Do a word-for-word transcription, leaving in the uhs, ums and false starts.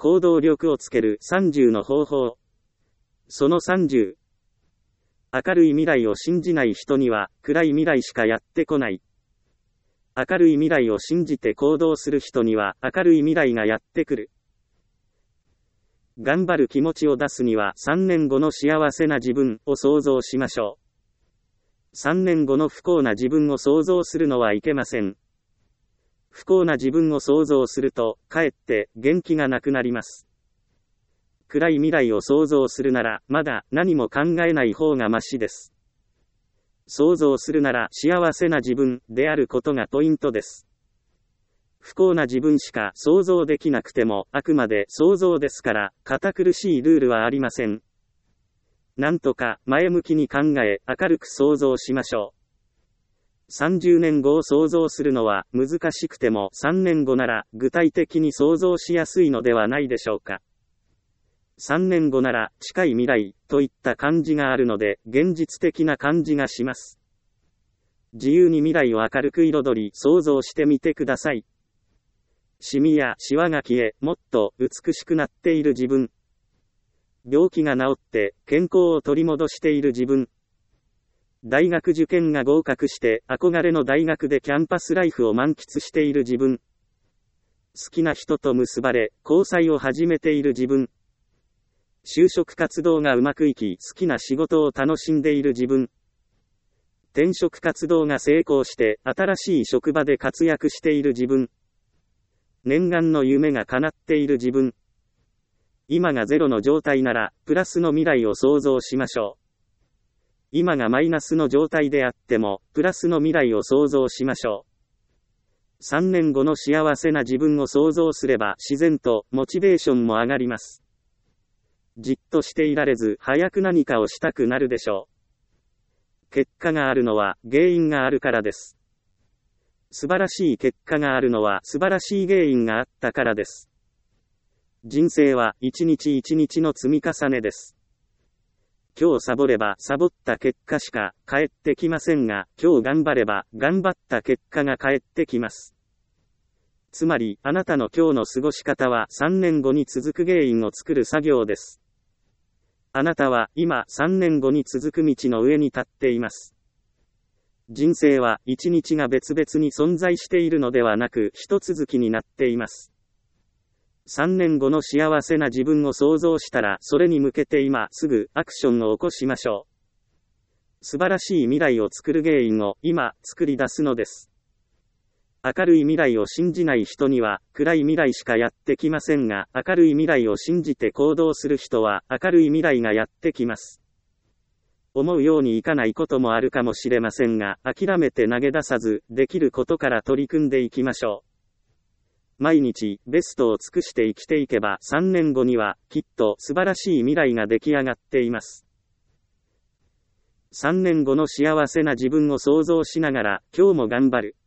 行動力をつけるさんじゅうの方法。そのさんじゅう。明るい未来を信じない人には暗い未来しかやってこない。明るい未来を信じて行動する人には明るい未来がやってくる。頑張る気持ちを出すにはさんねんごの幸せな自分を想像しましょう。さんねんごの不幸な自分を想像するのはいけません。不幸な自分を想像すると、かえって元気がなくなります。暗い未来を想像するなら、まだ何も考えない方がマシです。想像するなら幸せな自分であることがポイントです。不幸な自分しか想像できなくても、あくまで想像ですから、堅苦しいルールはありません。なんとか前向きに考え、明るく想像しましょう。さんじゅうねんごを想像するのは難しくてもさんねんごなら具体的に想像しやすいのではないでしょうか。さんねんごなら近い未来といった感じがあるので現実的な感じがします。自由に未来を明るく彩り想像してみてください。シミやシワが消え、もっと美しくなっている自分。病気が治って健康を取り戻している自分。大学受験が合格して憧れの大学でキャンパスライフを満喫している自分。好きな人と結ばれ交際を始めている自分。就職活動がうまくいき好きな仕事を楽しんでいる自分。転職活動が成功して新しい職場で活躍している自分。念願の夢が叶っている自分。今がゼロの状態ならプラスの未来を想像しましょう。今がマイナスの状態であってもプラスの未来を想像しましょう。さんねんごの幸せな自分を想像すれば自然とモチベーションも上がります。じっとしていられず早く何かをしたくなるでしょう。結果があるのは原因があるからです。素晴らしい結果があるのは素晴らしい原因があったからです。人生は一日一日の積み重ねです。今日サボればサボった結果しか返ってきませんが、今日頑張れば頑張った結果が返ってきます。つまり、あなたの今日の過ごし方はさんねんごに続く原因を作る作業です。あなたは今さんねんごに続く道の上に立っています。人生は一日が別々に存在しているのではなく一続きになっています。さんねんごの幸せな自分を想像したらそれに向けて今すぐアクションを起こしましょう。素晴らしい未来を作る原因を今作り出すのです。明るい未来を信じない人には暗い未来しかやってきませんが、明るい未来を信じて行動する人は明るい未来がやってきます。思うようにいかないこともあるかもしれませんが、諦めて投げ出さず、できることから取り組んでいきましょう。毎日ベストを尽くして生きていけばさんねんごにはきっと素晴らしい未来が出来上がっています。さんねんごの幸せな自分を想像しながら今日も頑張る。